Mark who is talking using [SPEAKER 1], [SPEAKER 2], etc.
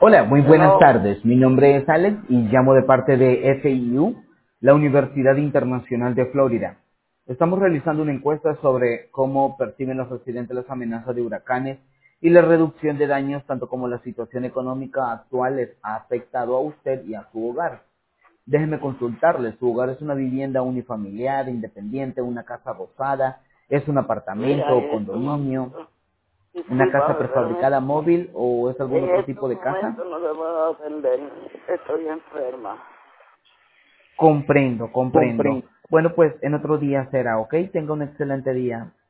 [SPEAKER 1] Hola, muy buenas
[SPEAKER 2] Hello.
[SPEAKER 1] tardes. Mi nombre es Alex y llamo de parte de FIU, la Universidad Internacional de Florida. Estamos realizando una encuesta sobre cómo perciben los residentes las amenazas de huracanes y la reducción de daños, tanto como la situación económica actual les ha afectado a usted y a su hogar. Déjeme consultarle, ¿su hogar es una vivienda unifamiliar, independiente, una casa adosada, es un apartamento
[SPEAKER 2] Mira,
[SPEAKER 1] o condominio, una casa
[SPEAKER 2] discúlpame, pero
[SPEAKER 1] prefabricada móvil o es algún
[SPEAKER 2] en
[SPEAKER 1] otro tipo
[SPEAKER 2] estos
[SPEAKER 1] de casa?
[SPEAKER 2] momentos no le puedo atender. Estoy enferma.
[SPEAKER 1] Comprendo, comprendo.
[SPEAKER 2] Comprendo.
[SPEAKER 1] Bueno, pues en otro día será, ¿ok? Tenga un excelente día.